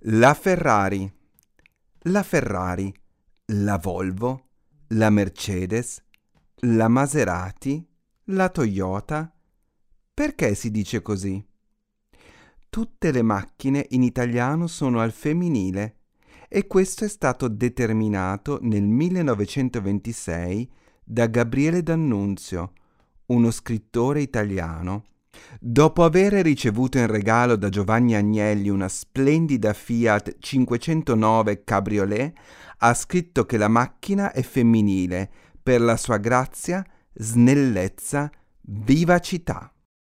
La Ferrari, la Ferrari, la Volvo, la Mercedes, la Maserati, la Toyota. Perché si dice così? Tutte le macchine in italiano sono al femminile e questo è stato determinato nel 1926 da Gabriele D'Annunzio, uno scrittore italiano. Dopo aver ricevuto in regalo da Giovanni Agnelli una splendida Fiat 509 Cabriolet, ha scritto che la macchina è femminile per la sua grazia, snellezza, vivacità.